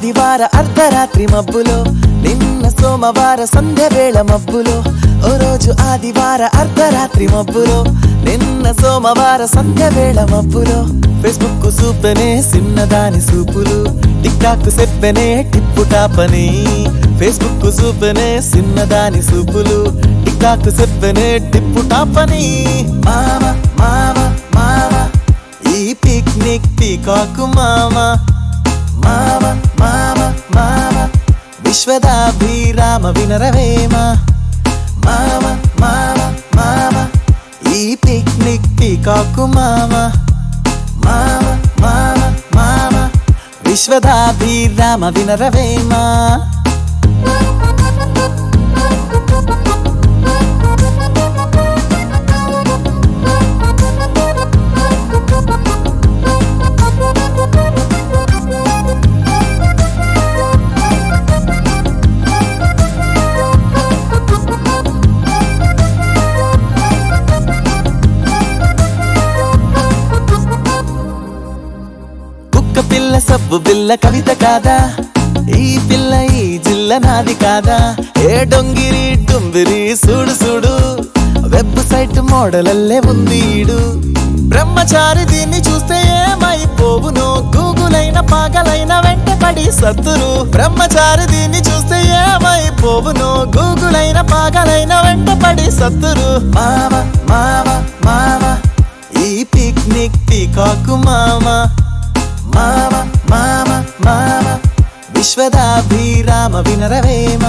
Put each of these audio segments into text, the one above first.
ఆదివార అర్ధరాత్రి మబ్బులో నిన్న సోమవార సంధ్య వేళ మబ్బులో ఓ రోజు ఆదివార అర్ధరాత్రి మబ్బులో నిన్న సోమవార సంధ్య వేళ మబ్బులో ఫేస్బుక్ చూపెనే చిన్నదాని సూపులు టిక్ టాక్ చెప్పనే టిప్పు టాపని ఫేస్బుక్ చూపెనే చిన్నదాని సూపులు టిక్ టాక్ చెప్పనే టిప్పు టాపని మామ మామ మామ ఈ పిక్నిక్ పీకాకు మామ మామ మామ మామ విశ్వదాభిరామ వినరవేమ మామ మామ మామ ఈ పిక్నిక్ పీకాకు మామ మామ మామ మామ విశ్వదాభిరామ వినరవేమ పిల్ల సబ్బు బిల్ల కవిత కాదా ఈ పిల్ల ఈ జిల్ల నాది కాదా ఏ డొంగిరి డుంబిరి సూడు సూడు వెబ్సైట్ మోడలల్లే ఉంది ఈడు బ్రహ్మచారి దీన్ని చూస్తే ఏమైపోవును గూగుల్ అయిన పాగలైన వెంటపడి సత్తురు బ్రహ్మచారి దీన్ని చూస్తే ఏమైపోవును గూగుల్ అయిన పాగలైన వెంటపడి సత్తురు మామ మామ మామ ఈ పిక్నిక్ పీకాకు మామ మామ మామ మామ విశ్వదాభిరామ వినరవేమ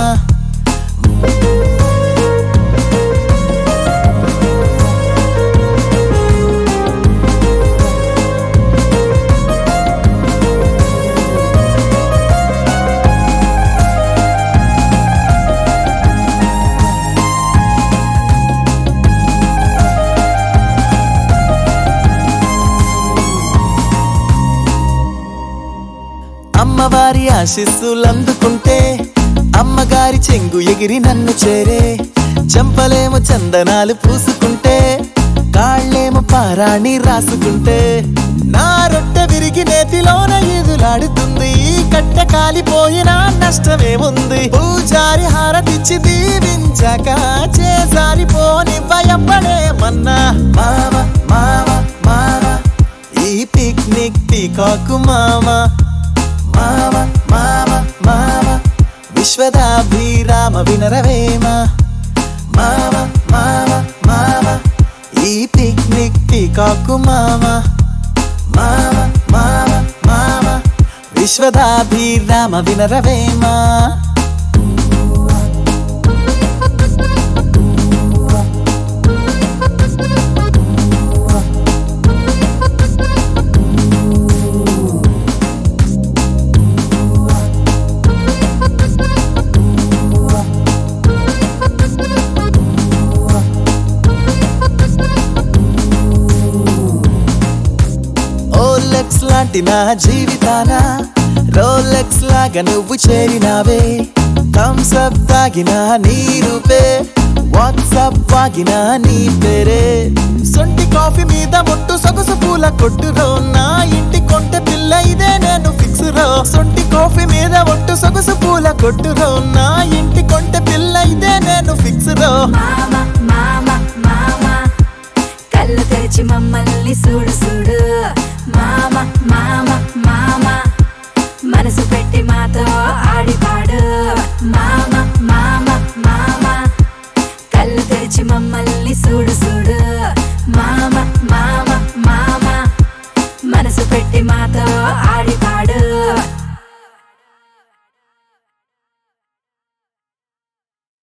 అమ్మవారి ఆశీస్సులందుకుంటే అమ్మగారి చెంగు ఎగిరి నన్ను చేరే చెంపలేమో చందనాలు పూసుకుంటే కాళ్ళేమో పారాణి రాసుకుంటే నా రొట్టె విరిగి నేతిలోన ఈదులాడుతుంది ఈ కట్టె కాలిపోయినా నష్టమేముంది పూజారి హారతిచ్చి దీవించక చేసారిపోని భయపడేమన్నా మామ మామ మామ ఈ పిక్నిక్ పీకాకు మామ మామ మామ మామ విశ్వదాభిరామ వినరవేమ మామ మామ మామ ఈ పిక్నిక్ పీకాకు మామ మామ మామ మామ విశ్వదాభిరామ వినరవేమ లాంటి నా జీవితాన రోలెక్స్ లాగా నువ్వు చేరినావే థమ్స్ అప్ తాగిన నీ రూపే వాట్సాప్ వాగిన నీ పేరే సొంటి కాఫీ మీద మొట్టు సొగసు పూల కొట్టురో నా ఇంటి కొంటె పిల్ల ఇదే నేను ఫిక్స్ రో సొంటి కాఫీ మీద ఒట్టు సొగసు పూల కొట్టురో నా ఇంటి కొంటె పిల్ల ఇదే నేను ఫిక్స్ రో మామ మామ మామ కళ్ళు తెరిచి మమ్మల్ని చూడు చూడు మామ మామ